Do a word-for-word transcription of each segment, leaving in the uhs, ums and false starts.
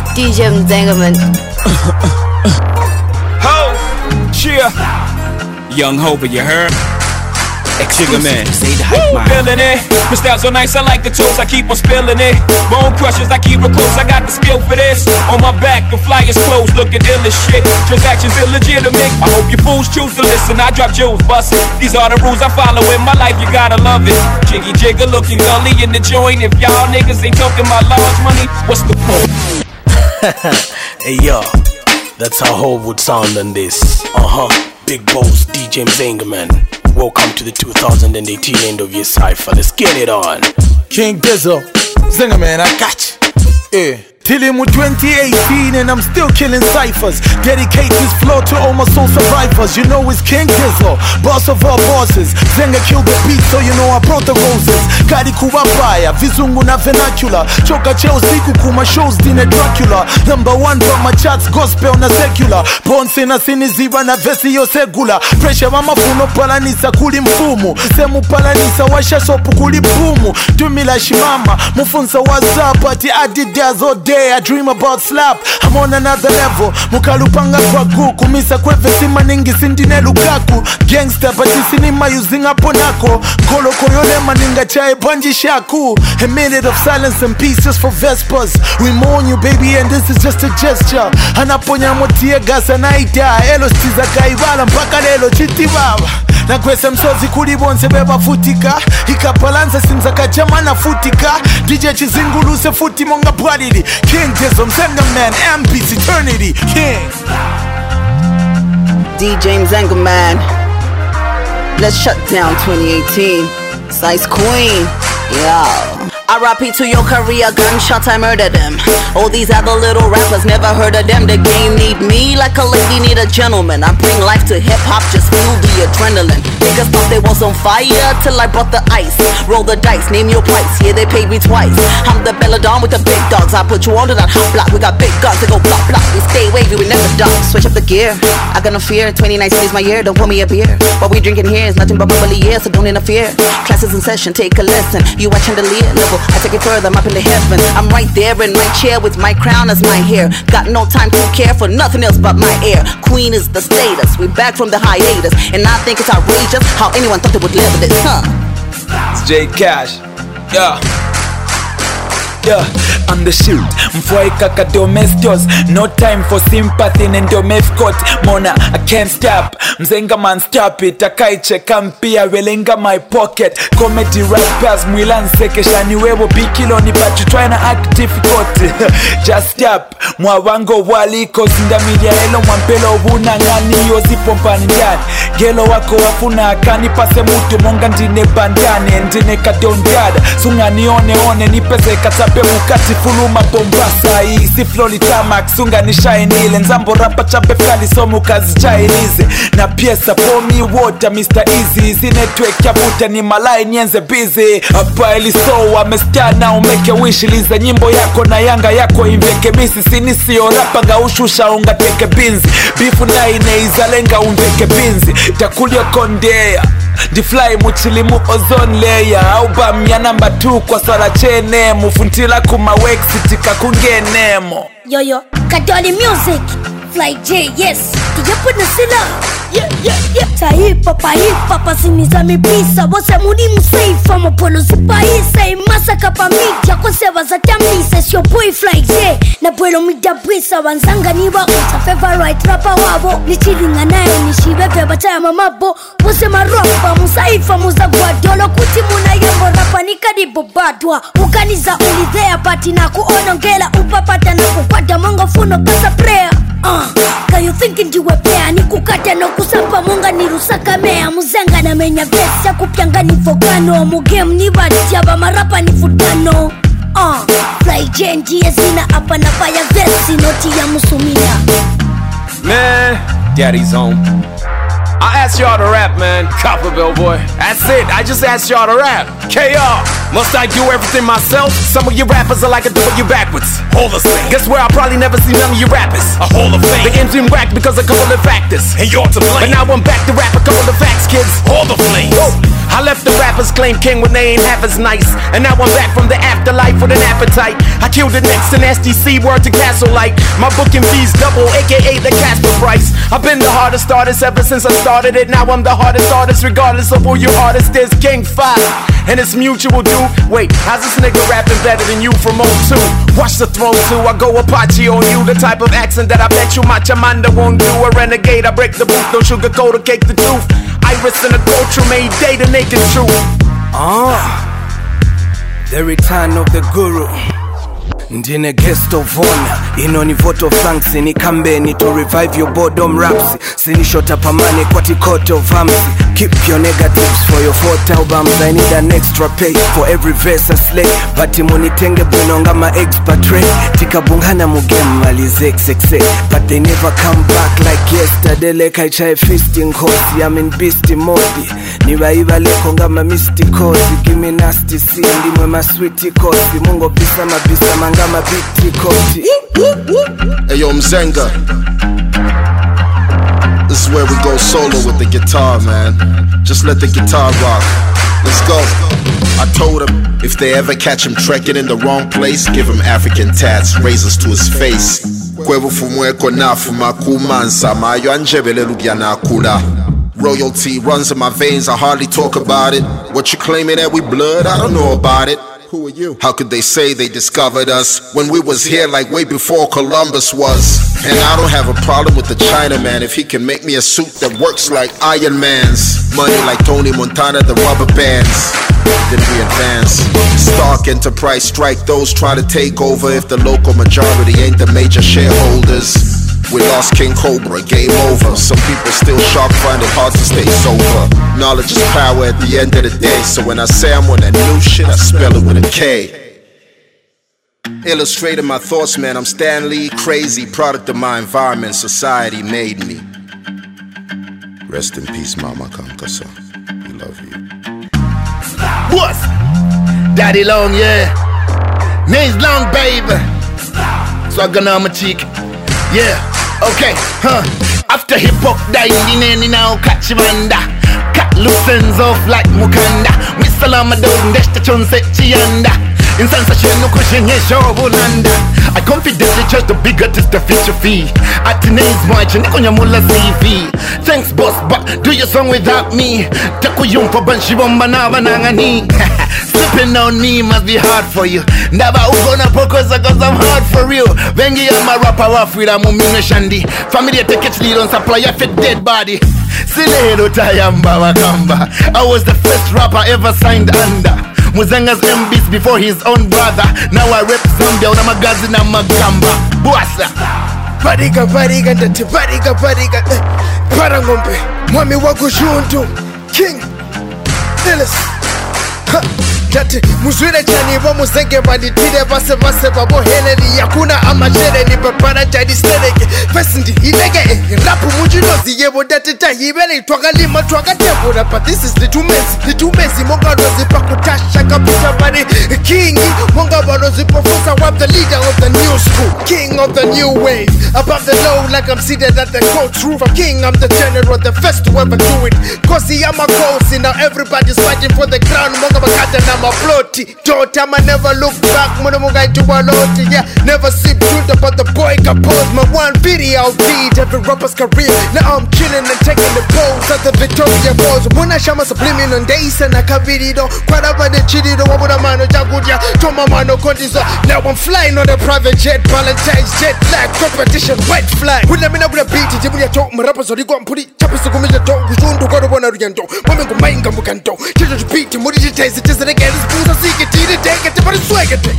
D J Mzengaman. Ho! Cheer! Young Hova, you heard? Jigga man, feeling it. My style so nice, I like the toast, I keep on spilling it. Bone crushers, I keep it close, I got the skill for this. On my back, the flyers close, looking ill as shit. Transactions illegitimate, I hope you fools choose to listen. I drop jewels, bustin'. These are the rules I follow in my life, you gotta love it. Jiggy jigger, looking gully in the joint. If y'all niggas ain't talking my large money, what's the point? Hey yo, that's how Hov would sound on this. Uh-huh, Big Boss, D J Mzengaman. Welcome to the two thousand eighteen end of your cypher. Let's get it on. King Dizzle, Mzengaman, I got you. Yeah. Till him with twenty eighteen and I'm still killing ciphers. Dedicate this flow to all my soul survivors. You know it's King Dizzle, boss of all bosses. Zenga killed the beat, so you know I brought the roses. Kari kubabaya, vizungu na vernacular. Choka cheo siku kuma shows dine Dracula. Number one from my charts, gospel na secular. Ponce na siniziba na vesi yo segula. Pressure mama funo palanisa kuli mfumu. Semu palanisa washa sopu kuli pumu. Tumila shimama, mufunza whatsapp ati adidas all day. I dream about slap, I'm on another level. Mukalupanga kwa gu, kumisa kwefe sima ningi sindine Lukaku. Gangster but isinima using aponako. Kolo koyole maninga chae banji shaku. A minute of silence and peace just for Vespers. We mourn you baby and this is just a gesture. Anaponya motie gasa naida. Elo stiza kaibala mpaka lelo chiti baba. Na kwese msozi kulibonse beba futika. Ikapalanza sinza kajama na futika. D J chizinguluse futi monga bwadili. King Dizzle, Mzengaman, M P's Eternity, King. D J Mzengaman. Let's shut down twenty eighteen. Size Queen, yo. R I P to your career, gunshots, I murdered them. All these other little rappers, never heard of them. The game need me like a lady need a gentleman. I bring life to hip-hop, just feel the adrenaline. Niggas thought they was on fire till I brought the ice. Roll the dice, name your price, yeah they paid me twice. I'm the belladon with the big dogs, I put you onto that hot block. We got big guns, they go block block. We stay wavy, we never duck. Switch up the gear, I got no fear. twenty nineteen is my year, don't pour me a beer. What we drinking here is nothing but bubbly air, so don't interfere. Classes in session, take a lesson. You at chandelier level, I take it further, I'm up in the heavens. I'm right there in my chair with my crown as my hair. Got no time to care for nothing else but my air. Queen is the status, we back from the hiatus. And I think it's outrageous how anyone thought they would live with this, huh? It's J Cash, yeah. Yeah, I'm the shit. Mfwai kaka domestios. No time for sympathy nendo mefcot. Mona, I can't stop. Mzengaman stop it. Akaiche kampia welenga my pocket. Comedy rappers mwilan sekeshani wewo bikiloni but you tryna act difficult. Just stop. Mwawango waliko zindamilia elo mwampelo huna ngani yozi pompani njani. Gelo wako wafuna akani pase mutu monga ndine bandani. Ndine kadondada. Sungani one one nipeze kata Pe mukati fuluma bombasa. Isi floli tamak sunga ni shainile. Nzambo rapa chape fkali somu kazi chainize. Na piesa pour me water Mister Easy. Isi network ya buta ni malai nyenze busy. Hapa ili so wamestia na umeke wish. Liza nyimbo yako na yanga yako inveke misi. Sini siyo rapa nga ushusha unga teke binzi. Bifu na ine izalenga unveke binzi. Takulio kondea Di fly muchili mu ozone layer. Auba mya number two kwa swala chene. Mufuntila kuma wek sitika kungenemo. Yo yo, Kadoli music. Fly J, yes. Tiya puna sila. Yeah, yeah, yeah. Sa hip hop, hip hop, siniza mipisa. Wose muni musaifa, mapolo sipaisa. Imasa kapa media, konsewa za tamisa. It's your boy Fly J. Na bwelo media brisa. Wanzanga niwa uta favorite rapper wabo. Nichilinga nae, nishiwepe bataya mamabo. Wose maropa, musaifa, muzagwa dolo. Kuti muna yambo rapa nikadibo badwa. Ukaniza ulidhea pati na kuonongela. Upapata na kupata mongo funo kasa prayer. Uh, can you thinking you were fair? Ni kukata no kusapa munga ni rusaka mea. Muzenga na menya vesi ya kupyanga ni vogano. Mugame ni bati ya ba marapa ni futano. Uh, Fly J njie zina apa na faya vesi noti ya musumina. Man, daddy's home. I asked y'all to rap, man. Copperville boy. That's it, I just asked y'all to rap. K R Must I do everything myself? Some of you rappers are like a W backwards. Hall of Fame. Guess where I'll probably never see none of you rappers. A Hall of Fame. The game's been whacked because of a couple of factors. And you're to blame. But now I'm back to rap a couple of facts, kids. Hall of Flames. Whoa. I left the rappers claim king when they ain't half as nice. And now I'm back from the afterlife with an appetite. I killed it next to Nasty C, word to Castle Light. My booking fees double, aka the Casper price. I've been the hardest artist ever since I started it. Now I'm the hardest artist regardless of who your artist is. King five. And it's mutual, dude. Wait, how's this nigga rapping better than you from oh two? Watch the throne too, I go Apache on you. The type of accent that I bet you my Chamanda won't do. A renegade, I break the booth, no sugarcoat or cake the truth. Iris in a culture made day the naked truth. Ah, the return of the guru. Ndine guest of honor, ino ni vote of thanks. Ni kambeni to revive your boredom raps. Sini shot up a money kwati court of arms. Keep your negatives for your fourth albums. I need an extra pay for every verse I slay. Bati munitenge bunonga ma expert rate. Tika bungana mugem malize X X A. But they never come back like yesterday. Like I try fisting hosi, I'm in beastie mode. Niwa iwa leko nga ma misty cozy. Give me nasty C, ndi mwe ma sweetie cozy. Mungo bisa ma bisa manga ma biti cozy. Hey yo Mzenga, this is where we go solo with the guitar, man. Just let the guitar rock. Let's go. I told him, if they ever catch him trekking in the wrong place, give him African tats, razors to his face. Royalty runs in my veins, I hardly talk about it. What you claiming that we blood? I don't know about it. Who are you? How could they say they discovered us when we was here like way before Columbus was? And I don't have a problem with the Chinaman if he can make me a suit that works like Iron Man's. Money like Tony Montana, the rubber bands. Then we advance. Stark Enterprise strike those try to take over if the local majority ain't the major shareholders. We lost King Cobra, game over. Some people still sharp find it hard to stay sober. Knowledge is power at the end of the day. So when I say I'm on that new shit, I spell it with a K. Illustrating my thoughts, man, I'm Stan Lee, crazy. Product of my environment, society made me. Rest in peace, Mama Kankasa. We love you. What? Daddy long, yeah. Name's long, baby. So I gonna on my cheek. Yeah, okay, huh. After hip hop died, the now catch Vanda. Cut loose ends off like Mukanda. Mister Lama don't dash the chon set Chianda. In Sansashin, no question, yes, sure, Volanda. I confidently trust the bigger is the future fee. At today's march, and on your Mula C V. Thanks, boss, but do your song without me. Takuyum for Banshi Bombanava Nangani. Slipping on me must be hard for you. Never gonna focus because I'm hard for real. Vengi, I'm a rapper off with a Mumina Shandi. Family take it lead on supply of a dead body. Silero Tayamba Wakamba. I was the first rapper ever signed under Muzenga's M Bs before his own brother. Now I rep Zambia on a magazine and Magamba. Buasa. Pariga, pariga, dati, pariga, pariga. Parangombe, mwami wakushuntu. King, Ellis. Dati, muzwile chani wa muzenge banditire base base babo heleli. Yakuna amajere ni papara jadi stereke. Fesindi, ilege, rapu mujinozi yebo dati tahibele. Tuaga lima, tuaga tebura. But this is little messy, little messy. Monga rozi pakutasha kapucha bari. Kingi, monga barozi professor. I'm the leader of the new school. King of the new wave. Above the low like I'm seated at the coach roof. I'm king, I'm the general, the first to ever do it. Cause I'm a cozy, now everybody's fighting for the crown. Monga bakata na my floaty. Don't time I never look back. When I'm going to a loti, yeah. Never sip truth about the boy compose. My one video beat every rapper's career. Now I'm chilling and taking the pose at the Victoria Falls. When I shama subliminal days and I can video. Quite about the chili, the one with a man, Jagudia, Toma Mano Condizo. Now I'm flying on a private jet, Valentine's jet flag, competition, white flag. We let me know the beat, you will talk, my rappers, or you go and put it, Tapas to go in the dog, who's going to go to one of the end. Women go mind, come can do. Children beat him, what did you taste? It is again, it's booze, I see it, it, take it, but it's swag it.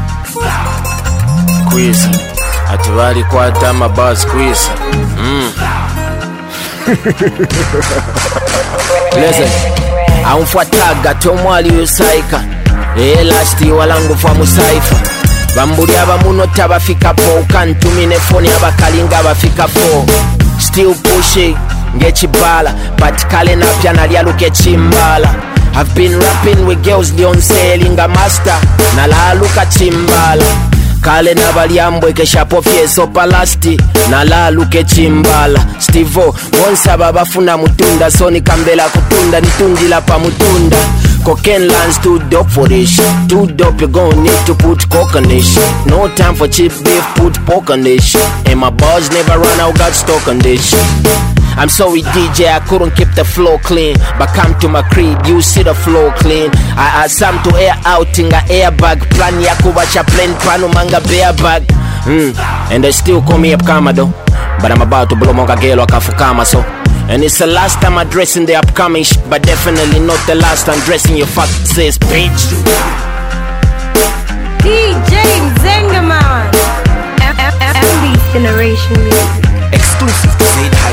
Quiz. Ativari kwata mabas quiz. Mm. Listen, amfuataga tomwali usaika. Eh last walangu fa musaifa. Bambuli abamuno tabafika po ukantumine phone abakalinga bafika po. Still pushing ngechibala but kale napya nalyaluke chimbala. I've been rapping with girls lyonselinga master nalaluka chimbala kale nabalyambwe keshapo fyeso palasti nalaluke chimbala Stivo bonsaba bafuna mutunda so nikambela kutunda nitundila pa mutunda Cocaine lands too dope for this. Too dope, you gon' need to put coke on this. No time for cheap beef, put pork on this. And my bars never run out, got stock on this. I'm sorry D J, I couldn't keep the floor clean. But come to my crib, you see the floor clean. I asked some to air out in a airbag. Plan yakuba chaplain, pano manga bear bag. Mm. And they still call me up Kamado. But I'm about to blow monga gelo akafukama so. And it's the last time I'm dressing the upcoming shit, but definitely not the last time dressing your fuck says bitch. D J Zengaman, M D Generation Music. Exclusive to Zaid High.